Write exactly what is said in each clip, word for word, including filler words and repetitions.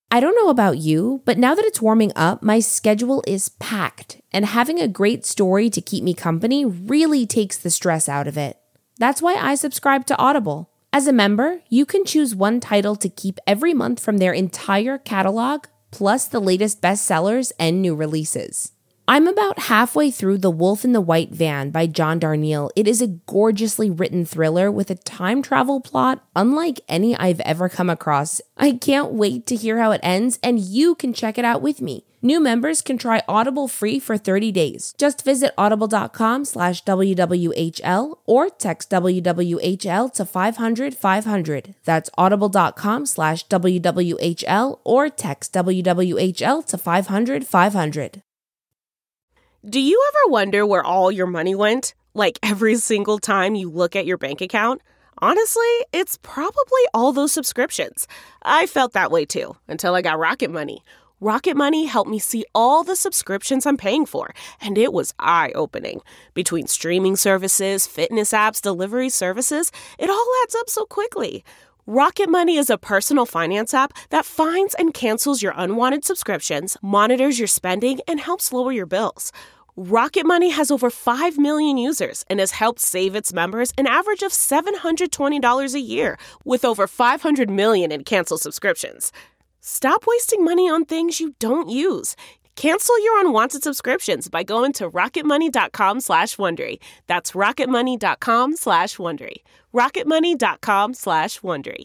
I don't know about you, but now that it's warming up, my schedule is packed, and having a great story to keep me company really takes the stress out of it. That's why I subscribe to Audible. As a member, you can choose one title to keep every month from their entire catalog, plus the latest bestsellers and new releases. I'm about halfway through The Wolf in the White Van by John Darnielle. It is a gorgeously written thriller with a time travel plot unlike any I've ever come across. I can't wait to hear how it ends, and you can check it out with me. New members can try Audible free for thirty days. Just visit audible.com slash WWHL or text W W H L to five hundred five hundred. That's audible.com slash WWHL or text W W H L to five hundred five hundred. Do you ever wonder where all your money went? Like every single time you look at your bank account? Honestly, it's probably all those subscriptions. I felt that way too, until I got Rocket Money. Rocket Money helped me see all the subscriptions I'm paying for, and it was eye-opening. Between streaming services, fitness apps, delivery services, it all adds up so quickly. Rocket Money is a personal finance app that finds and cancels your unwanted subscriptions, monitors your spending, and helps lower your bills. Rocket Money has over five million users and has helped save its members an average of seven hundred twenty dollars a year, with over five hundred million in canceled subscriptions. Stop wasting money on things you don't use. Cancel your unwanted subscriptions by going to rocketmoney.com slash Wondery. That's rocketmoney.com slash Wondery. rocketmoney.com slash Wondery.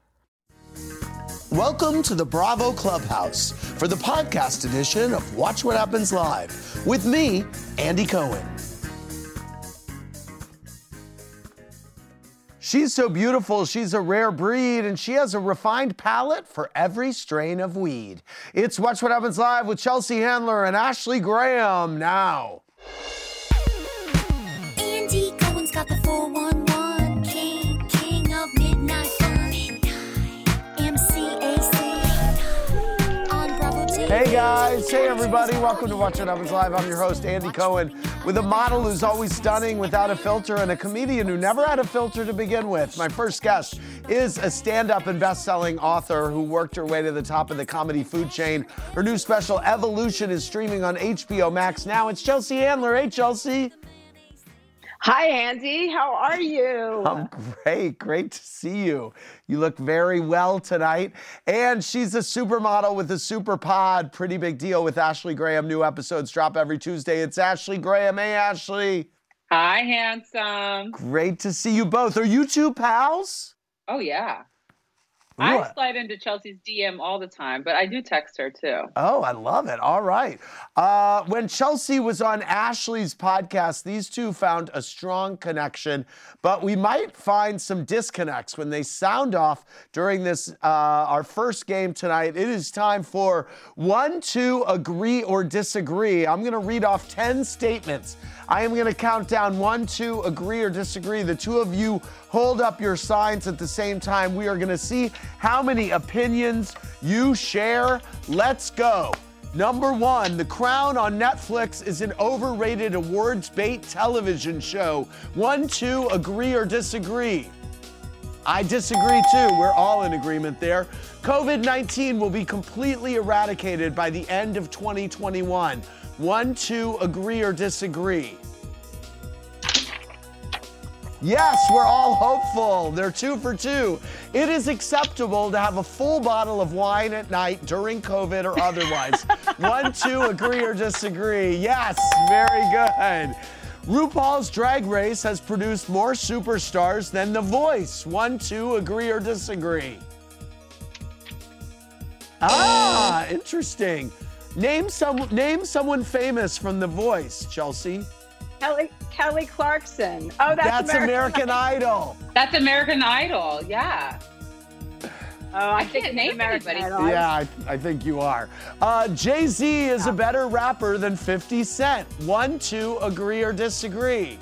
Welcome to the Bravo Clubhouse for the podcast edition of Watch What Happens Live with me, Andy Cohen. She's so beautiful, she's a rare breed, and she has a refined palate for every strain of weed. It's Watch What Happens Live with Chelsea Handler and Ashley Graham now. Andy Cohen's got the four one one, king, king of midnight fun. M C A C on Bravo T V. Hey guys, hey everybody, welcome to Watch What Happens Live. I'm your host, Andy Cohen, with a model who's always stunning without a filter and a comedian who never had a filter to begin with. My first guest is a stand-up and best-selling author who worked her way to the top of the comedy food chain. Her new special, Evolution, is streaming on H B O Max now. It's Chelsea Handler. Hey, Chelsea. Hi, Andy. How are you? I'm great. Great to see you. You look very well tonight. And she's a supermodel with a super pod. Pretty big deal with Ashley Graham. New episodes drop every Tuesday. It's Ashley Graham. Hey, Ashley. Hi, handsome. Great to see you both. Are you two pals? Oh, yeah. What? I slide into Chelsea's D M all the time, but I do text her too. Oh, I love it. All right. Uh, when Chelsea was on Ashley's podcast, these two found a strong connection, but we might find some disconnects when they sound off during this, uh, our first game tonight. It is time for one, two, agree or disagree. I'm going to read off ten statements. I am going to count down one, two, agree or disagree. The two of you hold up your signs at the same time. We are going to see how many opinions you share. Let's go. Number one, The Crown on Netflix is an overrated awards bait television show. One, two, agree or disagree. I disagree too. We're all in agreement there. covid nineteen will be completely eradicated by the end of twenty twenty-one. One, two, agree or disagree. Yes, we're all hopeful. They're two for two. It is acceptable to have a full bottle of wine at night during COVID or otherwise. One, two, agree or disagree. Yes, very good. RuPaul's Drag Race has produced more superstars than The Voice. One, two, agree or disagree. Ah, interesting. Name some, name someone famous from The Voice, Chelsea. Kelly, Kelly Clarkson. Oh, that's, That's American, American Idol. That's American Idol, yeah. Oh, I, I can't name American anybody. Idol. Yeah, I, I think you are. Uh, Jay-Z is a better rapper than fifty Cent. One, two, agree or disagree.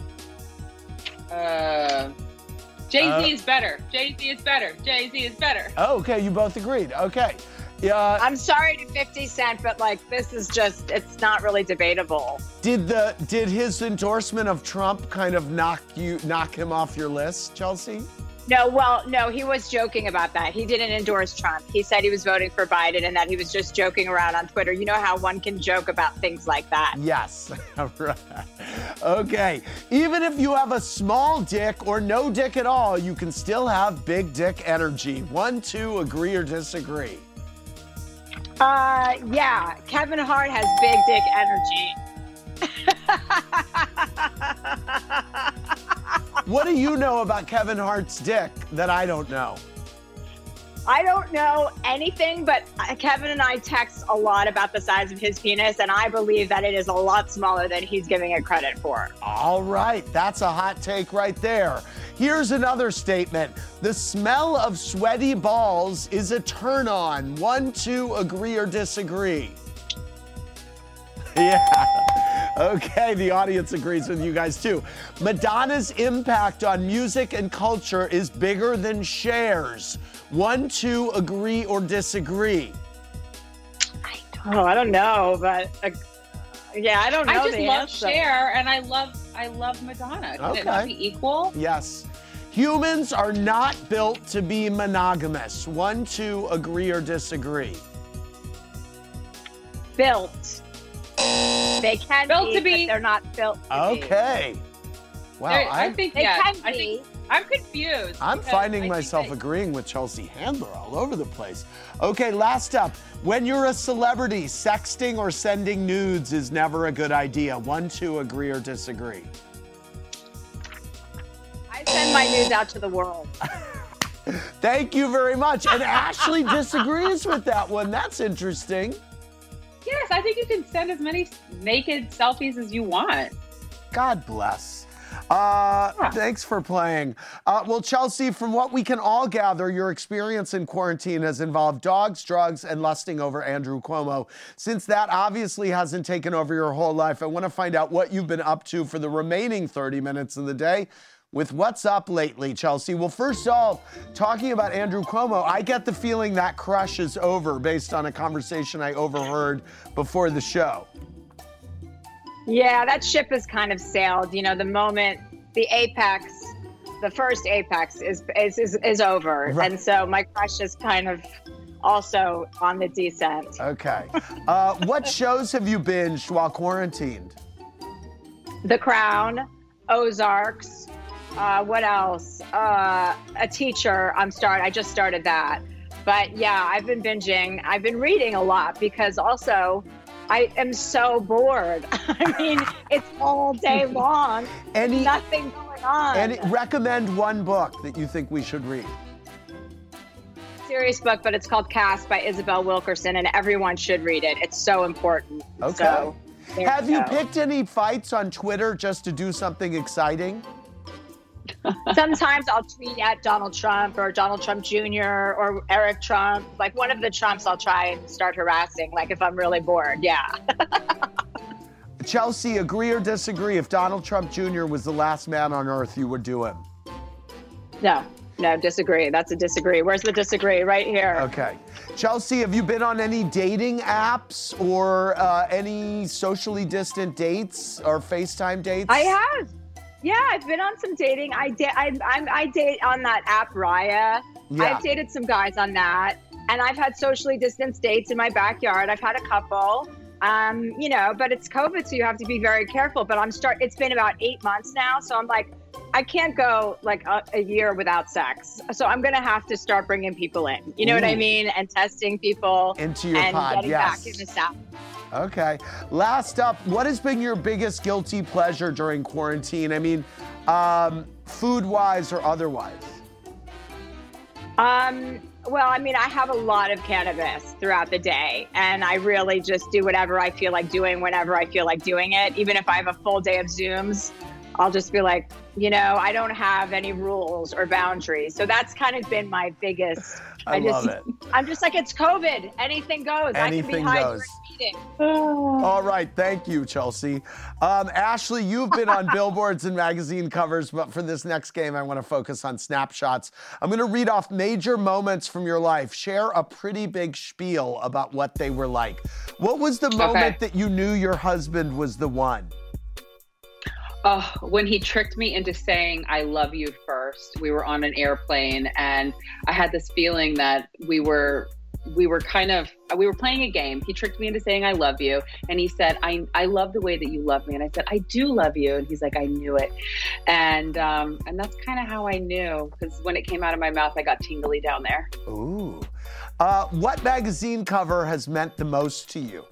Uh, Jay-Z Uh, is better. Jay-Z is better. Jay-Z is better. Oh, okay, you both agreed. Okay. Uh, I'm sorry to fifty Cent, but like this is just, it's not really debatable. did the did his endorsement of Trump kind of knock you knock him off your list, Chelsea? No, well, no, he was joking about that. He didn't endorse Trump. He said he was voting for Biden and that he was just joking around on Twitter. You know how one can joke about things like that. Yes. Right. Okay. Even if you have a small dick or no dick at all, you can still have big dick energy. One, two, agree or disagree? Uh, yeah, Kevin Hart has big dick energy. What do you know about Kevin Hart's dick that I don't know? I don't know anything, but Kevin and I text a lot about the size of his penis, and I believe that it is a lot smaller than he's giving it credit for. All right, that's a hot take right there. Here's another statement. The smell of sweaty balls is a turn on. One, two, agree or disagree? Yeah. Okay, the audience agrees with you guys too. Madonna's impact on music and culture is bigger than Cher's. One, two, agree or disagree? Oh, I don't know, but uh, yeah, I don't know. I just the love answer. Cher, and I love I love Madonna. Can it not Okay. be equal? Yes. Humans are not built to be monogamous. One, two, agree or disagree? Built. They can Built be, to be. but they're not built to be. Okay. Wow, There- I I'm, think They yes. can I be. think I'm confused. I'm because finding I think myself that- agreeing with Chelsea Handler all over the place. Okay, last up. When you're a celebrity, sexting or sending nudes is never a good idea. One, two, agree or disagree? I send my news out to the world. Thank you very much. And Ashley disagrees with that one. That's interesting. Yes, I think you can send as many naked selfies as you want. God bless. Uh, Yeah. Thanks for playing. Uh, well, Chelsea, from what we can all gather, your experience in quarantine has involved dogs, drugs, and lusting over Andrew Cuomo. Since that obviously hasn't taken over your whole life, I want to find out what you've been up to for the remaining thirty minutes of the day with What's Up Lately, Chelsea. Well, first off, talking about Andrew Cuomo, I get the feeling that crush is over based on a conversation I overheard before the show. Yeah, that ship has kind of sailed. You know, the moment the apex, the first apex is is is, is over, Right. and so my crush is kind of also on the descent. Okay. Uh, what shows have you binged while quarantined? The Crown, Ozarks. Uh, what else? Uh, a Teacher. I'm start. I just started that, but yeah, I've been binging. I've been reading a lot because also I am so bored. I mean, it's all day long. Any, Nothing going on. any recommend one book that you think we should read? Serious book, but it's called Cast by Isabel Wilkerson, and everyone should read it. It's so important. Okay. So, there Have you go. picked any fights on Twitter just to do something exciting? Sometimes I'll tweet at Donald Trump or Donald Trump Junior or Eric Trump. Like one of the Trumps, I'll try and start harassing. Like if I'm really bored. Yeah. Chelsea, agree or disagree? If Donald Trump Junior was the last man on earth, you would do him. No, no, disagree. That's a disagree. Where's the disagree? Right here. Okay. Chelsea, have you been on any dating apps or uh, any socially distant dates or FaceTime dates? I have. Yeah, I've been on some dating. I did. I, I'm. I date on that app Raya. Yeah. I've dated some guys on that, and I've had socially distanced dates in my backyard. I've had a couple. Um, you know, but it's COVID, so you have to be very careful. But I'm start. It's been about eight months now, so I'm like, I can't go like a, a year without sex. So I'm gonna have to start bringing people in. You know what I Ooh. mean? And testing people Into your and pod, getting yes. back in the south. Okay. Last up, what has been your biggest guilty pleasure during quarantine? I mean, um, food-wise or otherwise? Um, well, I mean, I have a lot of cannabis throughout the day, and I really just do whatever I feel like doing whenever I feel like doing it. Even if I have a full day of Zooms, I'll just be like, you know, I don't have any rules or boundaries. So that's kind of been my biggest. I just, love it. I'm just like, it's COVID. Anything goes. I can Anything be high goes. during meetings. All right, thank you, Chelsea. Um, Ashley, you've been on billboards and magazine covers, but for this next game, I want to focus on snapshots. I'm going to read off major moments from your life. Share a pretty big spiel about what they were like. What was the moment that you knew your husband was the one? Oh, when he tricked me into saying I love you first. We were on an airplane and I had this feeling that we were we were kind of we were playing a game. He tricked me into saying I love you, and he said I I love the way that you love me, and I said I do love you, and he's like I knew it, and um and that's kind of how I knew, because when it came out of my mouth I got tingly down there. Ooh. Uh, what magazine cover has meant the most to you?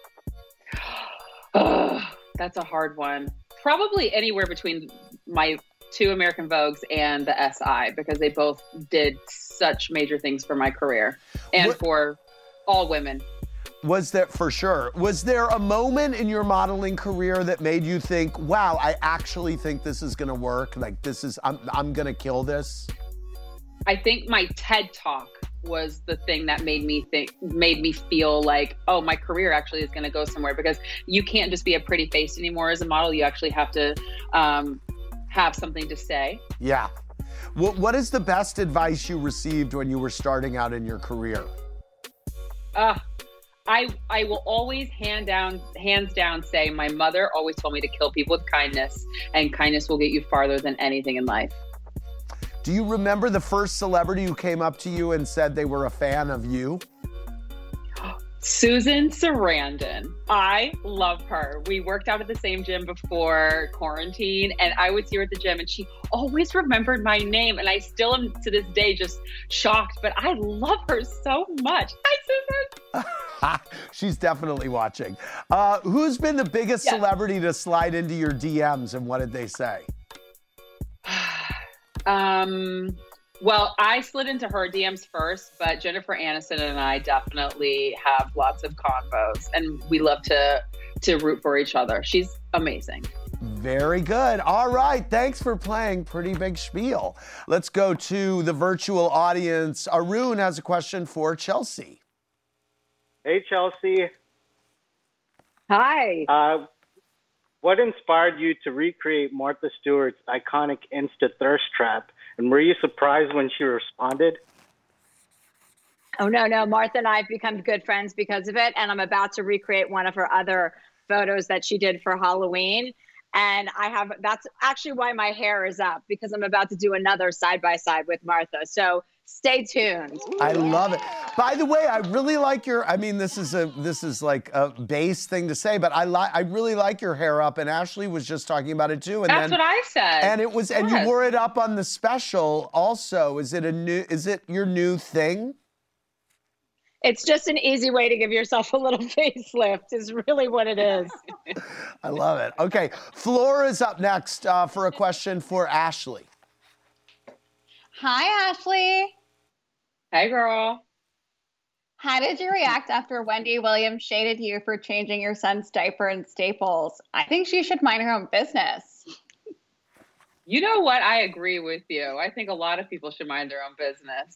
Ugh, that's a hard one. Probably anywhere between my two American Vogues and the S I, because they both did such major things for my career and What- for all women. Was there, for sure, was there a moment in your modeling career that made you think, wow, I actually think this is gonna work? Like this is, I'm, I'm gonna kill this? I think my TED Talk was the thing that made me think, made me feel like, oh, my career actually is going to go somewhere, because you can't just be a pretty face anymore as a model. You actually have to um, have something to say. Yeah. What, what is the best advice you received when you were starting out in your career? Uh, I I will always hand down, hands down say my mother always told me to kill people with kindness, and kindness will get you farther than anything in life. Do you remember the first celebrity who came up to you and said they were a fan of you? Susan Sarandon. I love her. We worked out at the same gym before quarantine, and I would see her at the gym, and she always remembered my name, and I still am to this day just shocked, but I love her so much. Hi, Susan. She's definitely watching. Uh, who's been the biggest Yes. celebrity to slide into your D Ms, and what did they say? Um, well, I slid into her D Ms first, but Jennifer Aniston and I definitely have lots of convos, and we love to to root for each other. She's amazing. Very good. All right. Thanks for playing Pretty Big Spiel. Let's go to the virtual audience. Arun has a question for Chelsea. Hey, Chelsea. Hi. Uh, what inspired you to recreate Martha Stewart's iconic Insta thirst trap? And were you surprised when she responded? Oh, no, no. Martha and I have become good friends because of it. And I'm about to recreate one of her other photos that she did for Halloween. And I have, that's actually why my hair is up, because I'm about to do another side by side with Martha. So stay tuned. I love it. By the way, I really like your, I mean, this is a, this is like a base thing to say, but I like, I really like your hair up, and Ashley was just talking about it too. And That's then, what I said. and it was, and you Yes. wore it up on the special also. Is it a new, is it your new thing? It's just an easy way to give yourself a little facelift is really what it is. I love it. Okay, Flora's up next uh, for a question for Ashley. Hi, Ashley. Hey, girl. How did you react after Wendy Williams shaded you for changing your son's diaper in Staples? I think she should mind her own business. You know what? I agree with you. I think a lot of people should mind their own business.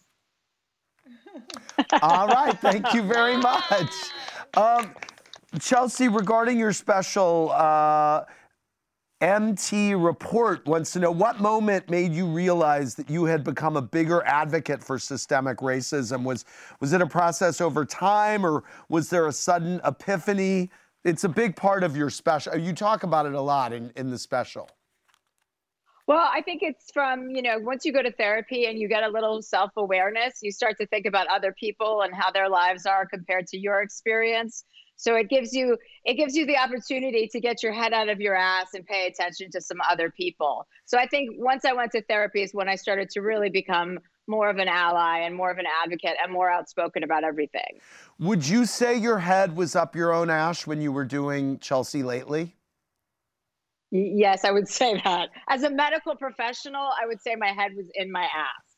All right, thank you very much. Um, Chelsea, regarding your special, uh, M T Report wants to know, what moment made you realize that you had become a bigger advocate for systemic racism? Was, was it a process over time, or was there a sudden epiphany? It's a big part of your special. You talk about it a lot in, in the special. Well, I think it's from, you know, once you go to therapy and you get a little self-awareness, you start to think about other people and how their lives are compared to your experience. So it gives you it gives you the opportunity to get your head out of your ass and pay attention to some other people. So I think once I went to therapy is when I started to really become more of an ally and more of an advocate and more outspoken about everything. Would you say your head was up your own ass when you were doing Chelsea Lately? Y- Yes, I would say that. As a medical professional, I would say my head was in my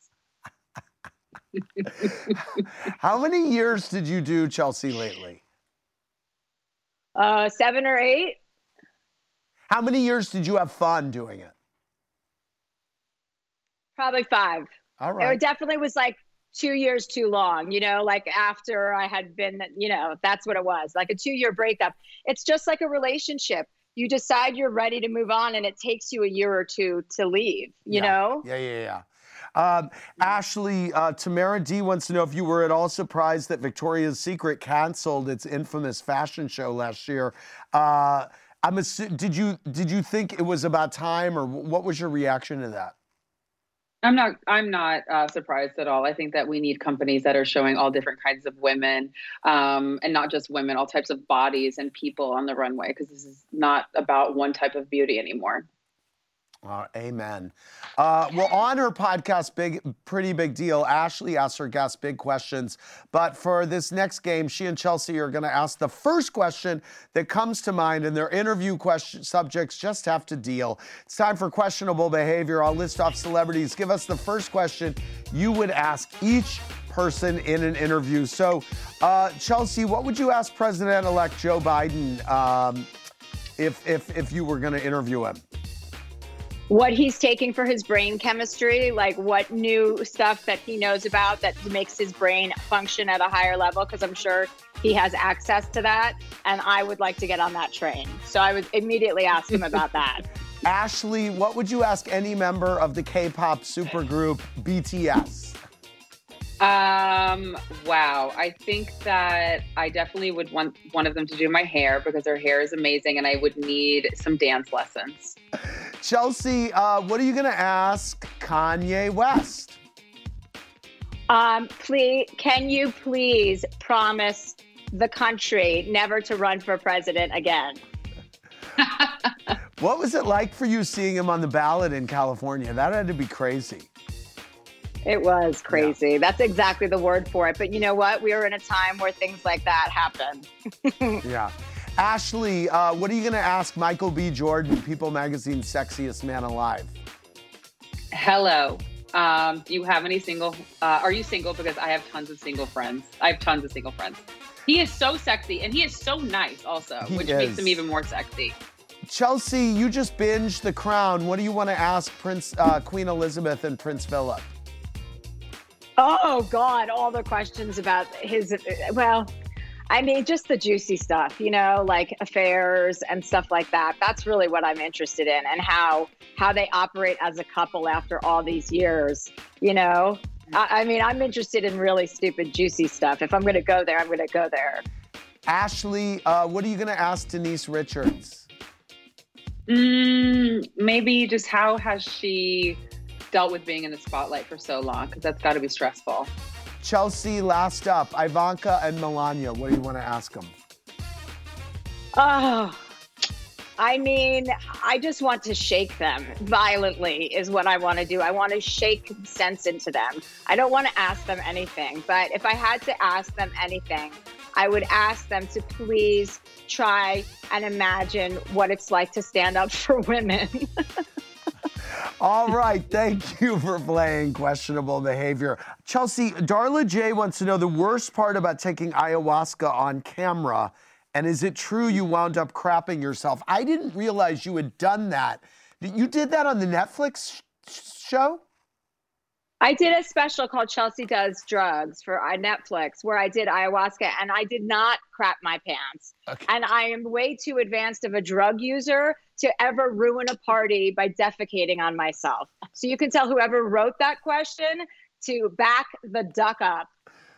ass. How many years did you do Chelsea Lately? Uh, seven or eight. How many years did you have fun doing it? Probably five. All It right. definitely was like two years too long, you know, like after I had been, you know, that's what it was, like a two year breakup. It's just like a relationship. You decide you're ready to move on, and it takes you a year or two to leave, you Yeah. know? Yeah, yeah, yeah. Um, Ashley, uh, Tamara D wants to know if you were at all surprised that Victoria's Secret canceled its infamous fashion show last year. Uh, I'm assu- did you did you think it was about time, or what was your reaction to that? I'm not. I'm not uh, surprised at all. I think that we need companies that are showing all different kinds of women, um, and not just women, all types of bodies and people on the runway, because this is not about one type of beauty anymore. Uh, amen. Uh, well, on her podcast, Big, Pretty Big Deal, Ashley asks her guests big questions. But for this next game, she and Chelsea are going to ask the first question that comes to mind, and their interview question subjects just have to deal. It's time for questionable behavior. I'll list off celebrities. Give us the first question you would ask each person in an interview. So, uh, Chelsea, what would you ask President-elect Joe Biden um, if, if, if you were going to interview him? What he's taking for his brain chemistry, like what new stuff that he knows about that makes his brain function at a higher level, because I'm sure he has access to that, and I would like to get on that train. So I would immediately ask him about that. Ashley, what would you ask any member of the K-pop supergroup B T S? Um, wow. I think that I definitely would want one of them to do my hair, because their hair is amazing, and I would need some dance lessons. Chelsea, uh, what are you going to ask Kanye West? Um, please, can you please promise the country never to run for president again? What was it like for you seeing him on the ballot in California? That had to be crazy. It was crazy. Yeah. That's exactly the word for it. But you know what? We were in a time where things like that happen. Yeah. Ashley, uh, what are you going to ask Michael B. Jordan, People Magazine's sexiest man alive? Hello. Um, do you have any single, uh, are you single? Because I have tons of single friends. I have tons of single friends. He is so sexy, and he is so nice also, He which is. makes him even more sexy. Chelsea, you just binged The Crown. What do you want to ask Prince, uh, Queen Elizabeth and Prince Philip? Oh, God, all the questions about his, well, I mean, just the juicy stuff, you know, like affairs and stuff like that. That's really what I'm interested in, and how how they operate as a couple after all these years, you know? I, I mean, I'm interested in really stupid, juicy stuff. If I'm going to go there, I'm going to go there. Ashley, uh, what are you going to ask Denise Richards? Mm, maybe just how has she dealt with being in the spotlight for so long? Because that's got to be stressful. Chelsea, last up, Ivanka and Melania. What do you want to ask them? Oh, I mean, I just want to shake them violently is what I want to do. I want to shake sense into them. I don't want to ask them anything, but if I had to ask them anything, I would ask them to please try and imagine what it's like to stand up for women. All right, thank you for playing questionable behavior. Chelsea, Darla J wants to know the worst part about taking ayahuasca on camera, and is it true you wound up crapping yourself? I didn't realize you had done that. You did that on the Netflix sh- show? I did a special called Chelsea Does Drugs for uh, Netflix, where I did ayahuasca, and I did not crap my pants. Okay. And I am way too advanced of a drug user to ever ruin a party by defecating on myself. So you can tell whoever wrote that question to back the duck up.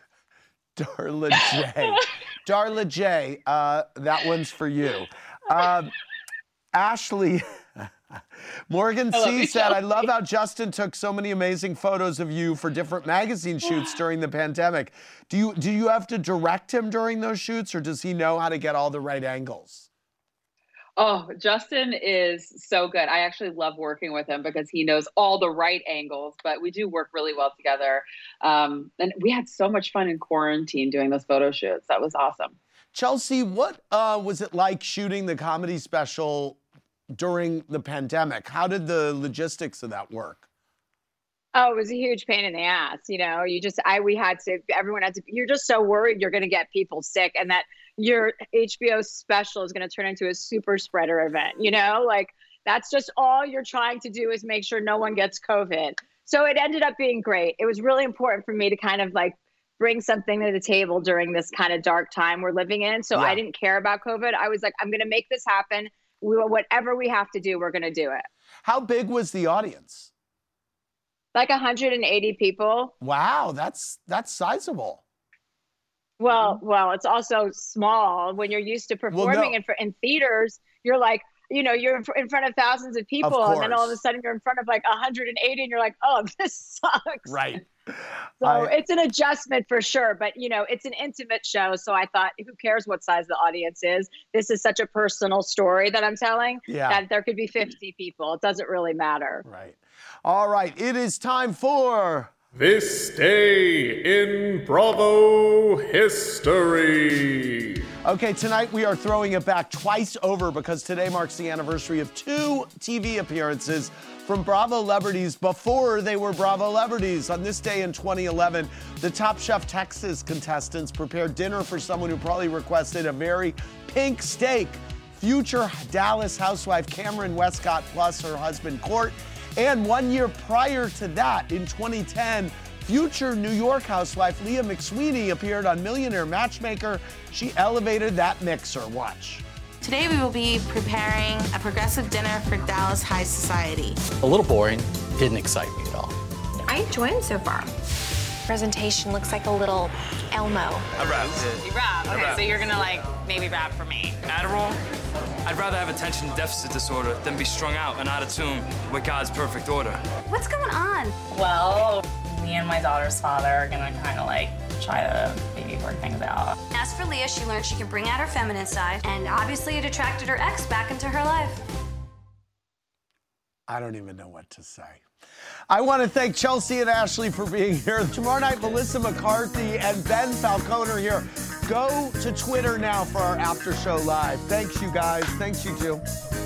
Darla J. Darla J, uh, that one's for you. Um, Ashley, Morgan C said, I love how Justin took so many amazing photos of you for different magazine shoots during the pandemic. Do you, do you have to direct him during those shoots, or does he know how to get all the right angles? Oh, Justin is so good. I actually love working with him because he knows all the right angles, but we do work really well together. Um, and we had so much fun in quarantine doing those photo shoots. That was awesome. Chelsea, what uh, was it like shooting the comedy special during the pandemic? How did the logistics of that work? Oh, it was a huge pain in the ass. You know, you just, I, we had to, everyone had to, you're just so worried you're going to get people sick, and that your H B O special is going to turn into a super spreader event. You know, like that's just all you're trying to do is make sure no one gets COVID. So it ended up being great. It was really important for me to kind of like bring something to the table during this kind of dark time we're living in. So Yeah. I didn't care about COVID. I was like, I'm going to make this happen. We, whatever we have to do, we're going to do it. How big was the audience? Like one hundred eighty people. Wow, that's that's sizable. Well, well, it's also small when you're used to performing no. in, fr- in theaters. You're like, you know, you're in, fr- in front of thousands of people, Of and then all of a course. sudden you're in front of like one hundred eighty, and you're like, oh, this sucks. Right. So I- it's an adjustment for sure, but you know, it's an intimate show. So I thought, who cares what size the audience is? This is such a personal story that I'm telling Yeah. that there could be fifty people. It doesn't really matter. Right. All right. It is time for... This day in Bravo history. Okay, tonight we are throwing it back twice over because today marks the anniversary of two T V appearances from Bravo celebrities before they were Bravo celebrities. On this day in twenty eleven, the Top Chef Texas contestants prepared dinner for someone who probably requested a very pink steak. Future Dallas housewife Cameron Westcott plus her husband Court. And one year prior to that, in twenty ten, future New York housewife Leah McSweeney appeared on Millionaire Matchmaker. She elevated that mixer. Watch. Today we will be preparing a progressive dinner for Dallas High Society. A little boring, didn't excite me at all. I enjoy it so far. Presentation looks like a little Elmo. I rapped it. You rap? Okay, rap. so you're gonna like maybe rap for me. Adderall? I'd rather have attention deficit disorder than be strung out and out of tune with God's perfect order. What's going on? Well, me and my daughter's father are gonna kind of like try to maybe work things out. As for Leah, she learned she can bring out her feminine side, and obviously it attracted her ex back into her life. I don't even know what to say. I want to thank Chelsea and Ashley for being here. Tomorrow night, Melissa McCarthy and Ben Falcone are here. Go to Twitter now for our after show live. Thanks, you guys. Thanks, you too.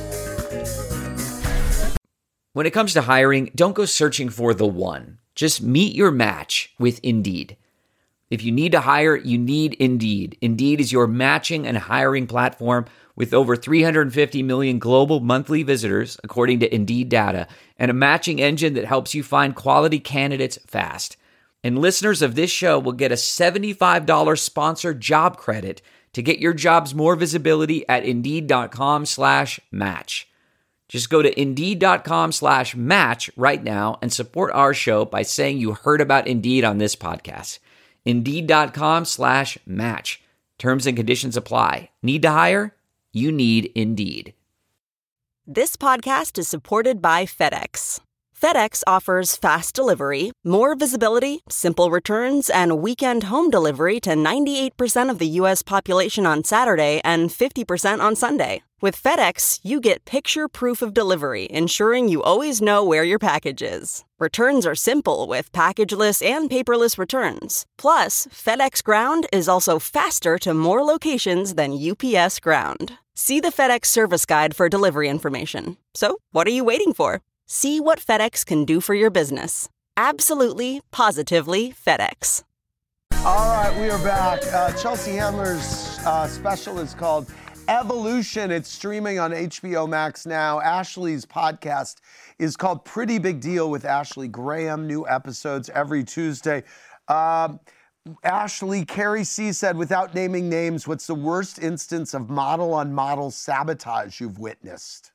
When it comes to hiring, don't go searching for the one. Just meet your match with Indeed. If you need to hire, you need Indeed. Indeed is your matching and hiring platform with over three hundred fifty million global monthly visitors, according to Indeed data, and a matching engine that helps you find quality candidates fast. And listeners of this show will get a seventy-five dollars sponsored job credit to get your jobs more visibility at Indeed.com slash match. Just go to Indeed.com slash match right now and support our show by saying you heard about Indeed on this podcast. Indeed.com slash match. Terms and conditions apply. Need to hire? You need Indeed. This podcast is supported by FedEx. FedEx offers fast delivery, more visibility, simple returns, and weekend home delivery to ninety-eight percent of the U S population on Saturday and fifty percent on Sunday. With FedEx, you get picture proof of delivery, ensuring you always know where your package is. Returns are simple with packageless and paperless returns. Plus, FedEx Ground is also faster to more locations than U P S Ground. See the FedEx service guide for delivery information. So, what are you waiting for? See what FedEx can do for your business. Absolutely, positively FedEx. All right, we are back. Uh, Chelsea Handler's uh, special is called Evolution. It's streaming on H B O Max now. Ashley's podcast is called Pretty Big Deal with Ashley Graham. New episodes every Tuesday. Um, Ashley, Carrie C said, without naming names, what's the worst instance of model-on-model sabotage you've witnessed?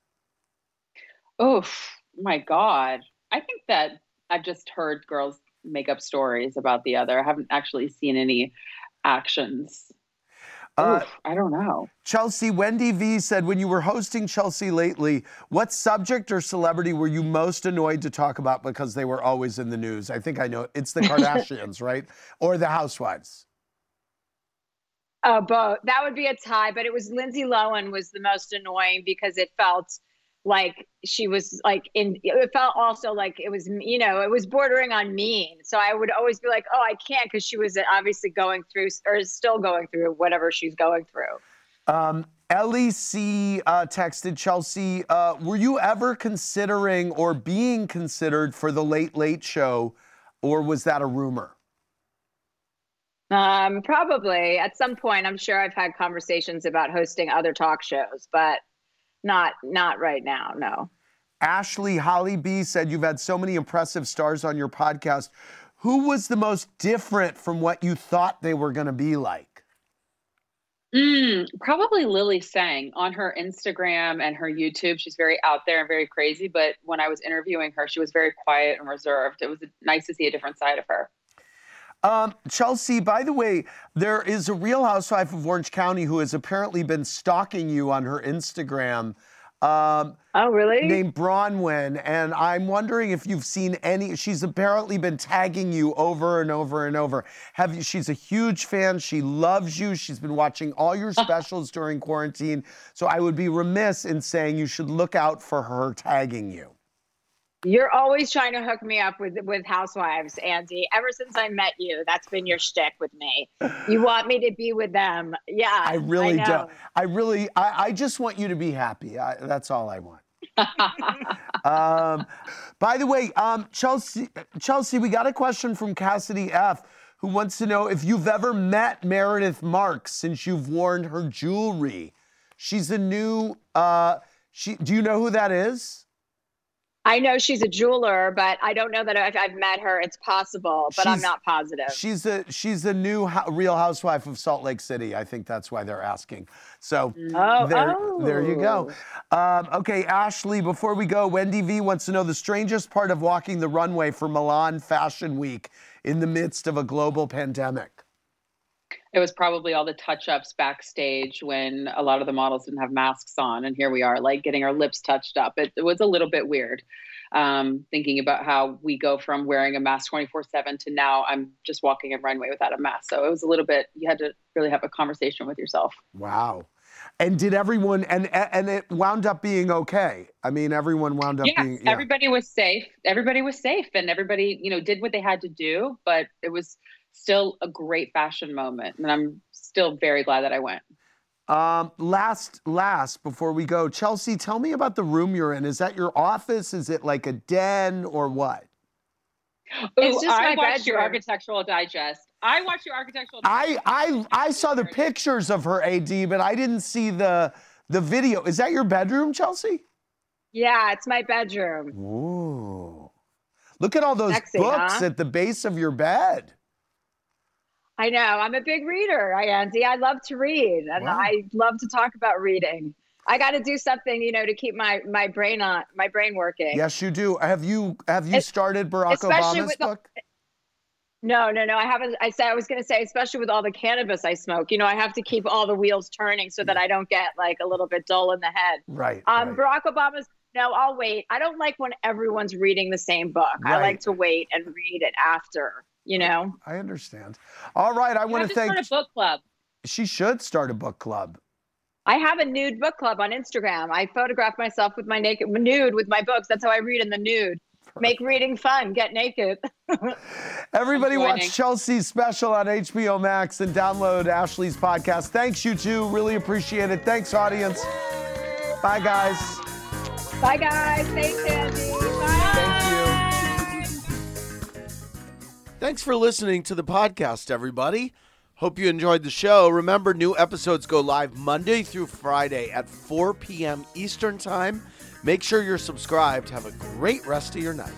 Oh, my God. I think that I've just heard girls make up stories about the other. I haven't actually seen any actions. Uh, Oof, I don't know. Chelsea, Wendy V said, when you were hosting Chelsea lately, what subject or celebrity were you most annoyed to talk about because they were always in the news? I think I know. It's the Kardashians, right? Or the Housewives? Oh, both. That would be a tie, but it was Lindsay Lohan was the most annoying because it felt like she was like in, it felt also like it was, you know, it was bordering on mean. So I would always be like, oh, I can't, because she was obviously going through or is still going through whatever she's going through. Um, Ellie C uh, texted Chelsea, uh, were you ever considering or being considered for the Late Late Show, or was that a rumor? Um, probably at some point. I'm sure I've had conversations about hosting other talk shows, but Not not right now, no. Ashley Holly B said, you've had so many impressive stars on your podcast. Who was the most different from what you thought they were going to be like? Mm, probably Lily Sang on her Instagram and her YouTube. She's very out there and very crazy. But when I was interviewing her, she was very quiet and reserved. It was nice to see a different side of her. Um, Chelsea, by the way, there is a Real Housewife of Orange County who has apparently been stalking you on her Instagram. Um, oh, really? Named Bronwyn, and I'm wondering if you've seen any. She's apparently been tagging you over and over and over. Have you? She's a huge fan. She loves you. She's been watching all your specials during quarantine. So I would be remiss in saying you should look out for her tagging you. You're always trying to hook me up with with housewives, Andy. Ever since I met you, that's been your shtick with me. You want me to be with them. Yeah, I really I do. I really, I, I just want you to be happy. I, that's all I want. um, by the way, um, Chelsea, Chelsea, we got a question from Cassidy F., who wants to know if you've ever met Meredith Marks since you've worn her jewelry. She's a new, uh, she, do you know who that is? I know she's a jeweler, but I don't know that I've, I've met her. It's possible, but She's- I'm not positive. She's a she's a new ho- Real Housewife of Salt Lake City. I think that's why they're asking. So Oh, there, oh. there you go. Um, okay, Ashley, before we go, Wendy V wants to know the strangest part of walking the runway for Milan Fashion Week in the midst of a global pandemic. It was probably all the touch-ups backstage when a lot of the models didn't have masks on, and here we are, like getting our lips touched up. It, it was a little bit weird, um, thinking about how we go from wearing a mask twenty-four seven to now I'm just walking a runway without a mask. So it was a little bit. You had to really have a conversation with yourself. Wow. And did everyone, and and it wound up being okay? I mean, everyone wound up Yeah, being, yeah. everybody was safe. Everybody was safe, and everybody, you know, did what they had to do. But it was still a great fashion moment, and I'm still very glad that I went. Um, last, last, before we go, Chelsea, tell me about the room you're in. Is that your office? Is it like a den or what? It's just I my watched your bedroom. Architectural Digest. I watched your Architectural I, I, I saw the pictures of her, A D, but I didn't see the, the video. Is that your bedroom, Chelsea? Yeah, it's my bedroom. Ooh. Look at all those Sexy, books huh? at the base of your bed. I know. I'm a big reader, I Andy. I love to read, and Wow. I love to talk about reading. I got to do something, you know, to keep my my brain on my brain working. Yes, you do. Have you have you Es- started Barack especially Obama's with the- book? No, no, no. I haven't. I said I was going to say, especially with all the cannabis I smoke. You know, I have to keep all the wheels turning so that I don't get like a little bit dull in the head. Right. Um, right. Barack Obama's. No, I'll wait. I don't like when everyone's reading the same book. I Right. like to wait and read it after. You know. I understand. All right, I You want have to to thank. start a book club. She should start a book club. I have a nude book club on Instagram. I photograph myself with my naked nude with my books. That's how I read in the nude. Make reading fun. Get naked. Everybody I'm watch joining. Chelsea's special on H B O Max and download Ashley's podcast. Thanks, you two. Really appreciate it. Thanks, audience. Bye, guys. Bye, guys. Thanks, Andy. Bye. Thank you. Thanks for listening to the podcast, everybody. Hope you enjoyed the show. Remember, new episodes go live Monday through Friday at four p.m. Eastern Time. Make sure you're subscribed. Have a great rest of your night.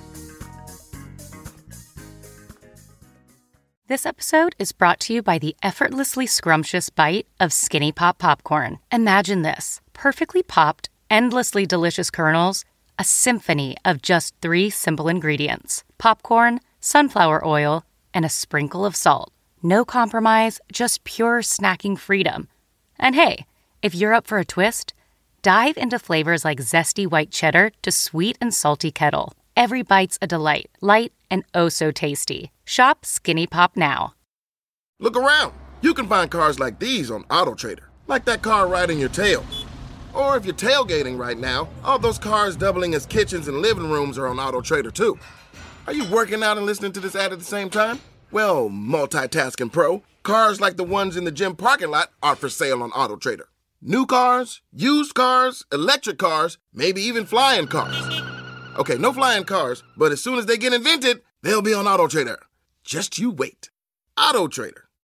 This episode is brought to you by the effortlessly scrumptious bite of Skinny Pop Popcorn. Imagine this, perfectly popped, endlessly delicious kernels, a symphony of just three simple ingredients: popcorn, sunflower oil, and a sprinkle of salt. No compromise, just pure snacking freedom. And hey, if you're up for a twist, dive into flavors like zesty white cheddar to sweet and salty kettle. Every bite's a delight, light and oh so tasty. Shop Skinny Pop now. Look around. You can find cars like these on AutoTrader, like that car riding your tail. Or if you're tailgating right now, all those cars doubling as kitchens and living rooms are on AutoTrader too. Are you working out and listening to this ad at the same time? Well, multitasking pro, cars like the ones in the gym parking lot are for sale on AutoTrader. New cars, used cars, electric cars, maybe even flying cars. Okay, no flying cars, but as soon as they get invented, they'll be on AutoTrader. Just you wait. AutoTrader.